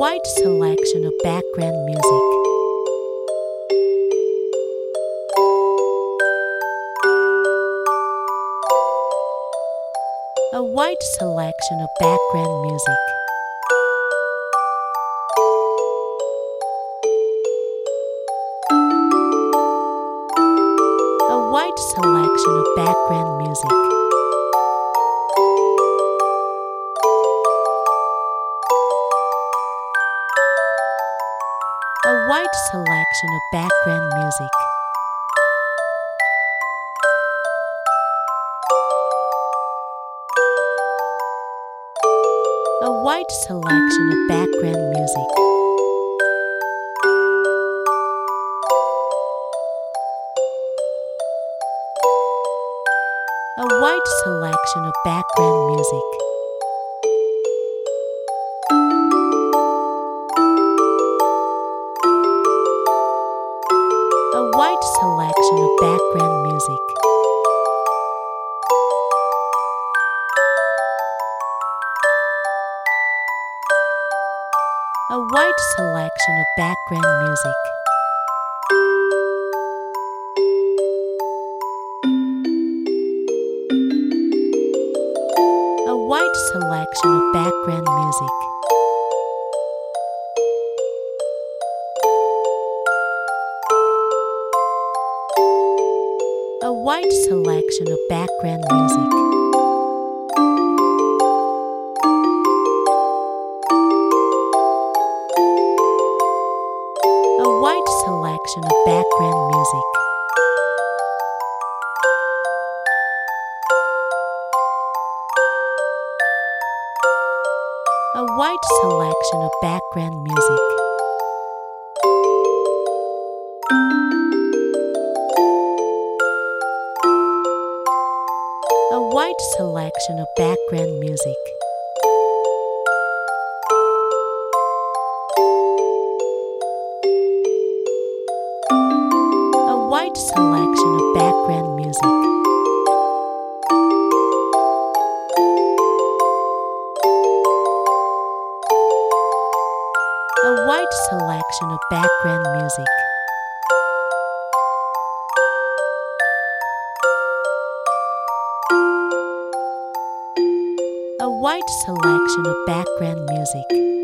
wide selection of background music. A wide selection of background music. A wide selection of background music. A wide selection of background music. A wide selection of background music. A wide selection of background music. A wide selection of background music. A wide selection of background music. A wide selection of background music. A wide selection of background music. A wide selection of background music. A wide selection of background music. A wide selection of background music. A wide selection of background music. A wide selection of background music. A wide selection of background music.